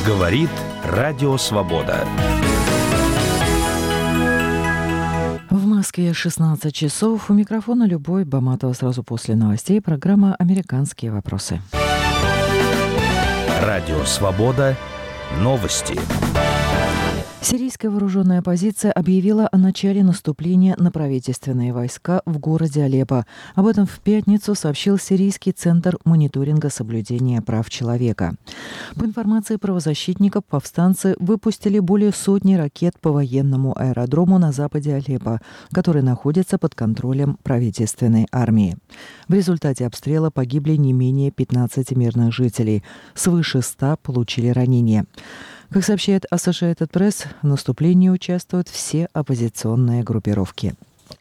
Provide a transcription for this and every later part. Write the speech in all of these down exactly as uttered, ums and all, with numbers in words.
Говорит Радио Свобода. В Москве шестнадцать часов. У микрофона Любовь Баматова. Сразу после новостей программа «Американские вопросы». Радио Свобода. Новости. Сирийская вооруженная оппозиция объявила о начале наступления на правительственные войска в городе Алеппо. Об этом в пятницу сообщил Сирийский центр мониторинга соблюдения прав человека. По информации правозащитников, повстанцы выпустили более сотни ракет по военному аэродрому на западе Алеппо, который находится под контролем правительственной армии. В результате обстрела погибли не менее пятнадцати мирных жителей. Свыше ста получили ранения. Как сообщает Associated Press, в наступлении участвуют все оппозиционные группировки.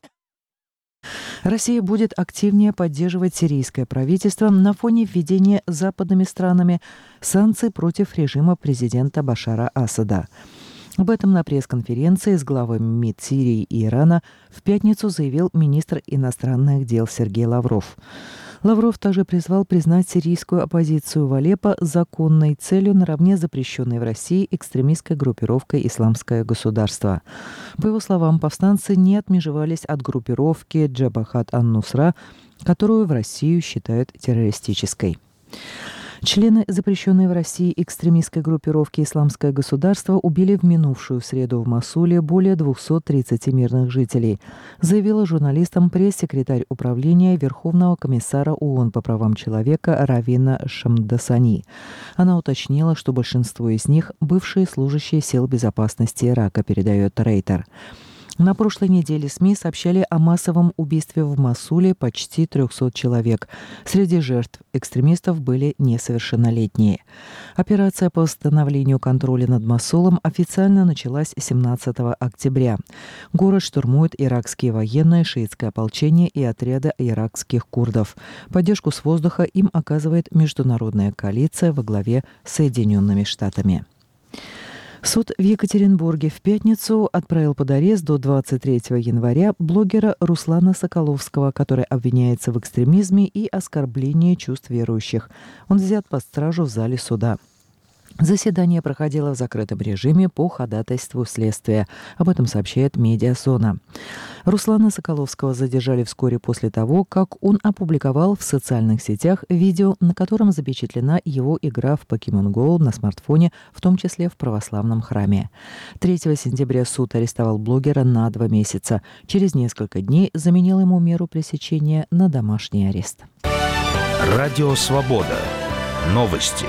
Россия будет активнее поддерживать сирийское правительство на фоне введения западными странами санкций против режима президента Башара Асада. Об этом на пресс-конференции с главами МИД Сирии и Ирана в пятницу заявил министр иностранных дел Сергей Лавров. Лавров также призвал признать сирийскую оппозицию в Алеппо законной целью наравне с запрещенной в России экстремистской группировкой «Исламское государство». По его словам, повстанцы не отмежевались от группировки Джабахат ан-Нусра, которую в Россию считают террористической. Члены запрещенной в России экстремистской группировки «Исламское государство» убили в минувшую среду в Мосуле более двухсот тридцати мирных жителей, заявила журналистам пресс-секретарь управления Верховного комиссара ООН по правам человека Равина Шамдасани. Она уточнила, что большинство из них – бывшие служащие сил безопасности Ирака, передает Рейтер. На прошлой неделе СМИ сообщали о массовом убийстве в Мосуле почти трехсот человек. Среди жертв экстремистов были несовершеннолетние. Операция по восстановлению контроля над Мосулом официально началась семнадцатого октября. Город штурмуют иракские военные, шиитское ополчение и отряды иракских курдов. Поддержку с воздуха им оказывает международная коалиция во главе с Соединенными Штатами. Суд в Екатеринбурге в пятницу отправил под арест до двадцать третьего января блогера Руслана Соколовского, который обвиняется в экстремизме и оскорблении чувств верующих. Он взят под стражу в зале суда. Заседание проходило в закрытом режиме по ходатайству следствия. Об этом сообщает «Медиазона». Руслана Соколовского задержали вскоре после того, как он опубликовал в социальных сетях видео, на котором запечатлена его игра в Pokemon Go на смартфоне, в том числе в православном храме. третьего сентября суд арестовал блогера на два месяца. Через несколько дней заменил ему меру пресечения на домашний арест. Радио Свобода. Новости.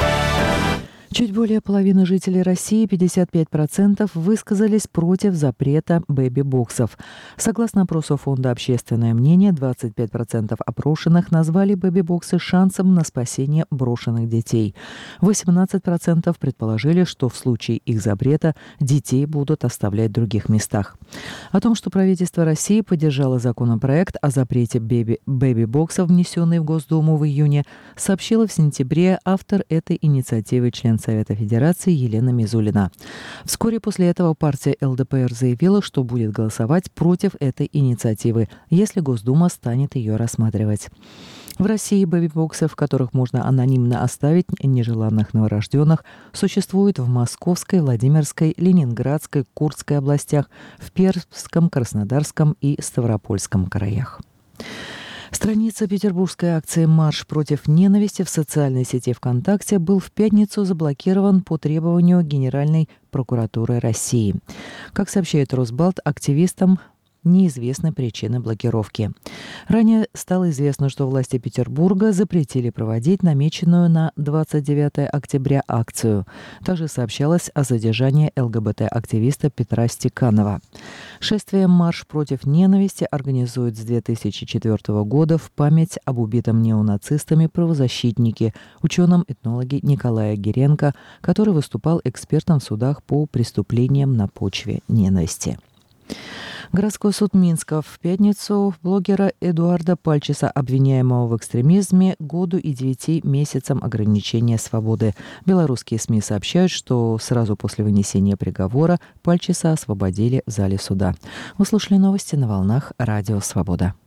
Чуть более половины жителей России, пятьдесят пять процентов, высказались против запрета бэби-боксов. Согласно опросу Фонда «Общественное мнение», двадцать пять процентов опрошенных назвали бэби-боксы шансом на спасение брошенных детей. восемнадцать процентов предположили, что в случае их запрета детей будут оставлять в других местах. О том, что правительство России поддержало законопроект о запрете бэби- бэби-боксов, внесенный в Госдуму в июне, сообщила в сентябре автор этой инициативы, член Совета Федерации Елена Мизулина. Вскоре после этого партия эл дэ пэ эр заявила, что будет голосовать против этой инициативы, если Госдума станет ее рассматривать. В России бэби-боксы, в которых можно анонимно оставить нежеланных новорожденных, существуют в Московской, Владимирской, Ленинградской, Курской областях, в Пермском, Краснодарском и Ставропольском краях. Страница петербургской акции «Марш против ненависти» в социальной сети ВКонтакте был в пятницу заблокирован по требованию Генеральной прокуратуры России. Как сообщает Росбалт, активистам неизвестны причины блокировки. Ранее стало известно, что власти Петербурга запретили проводить намеченную на двадцать девятое октября акцию. Также сообщалось о задержании эл гэ бэ тэ-активиста Петра Стеканова. Шествие «Марш против ненависти» организуют с две тысячи четвёртого года в память об убитом неонацистами правозащитнике, ученом-этнологе Николае Гиренко, который выступал экспертом в судах по преступлениям на почве ненависти. Городской суд Минска в пятницу блогера Эдуарда Пальчиса, обвиняемого в экстремизме, году и девяти месяцам ограничения свободы. Белорусские СМИ сообщают, что сразу после вынесения приговора Пальчиса освободили в зале суда. Вы слушали новости на волнах Радио Свобода.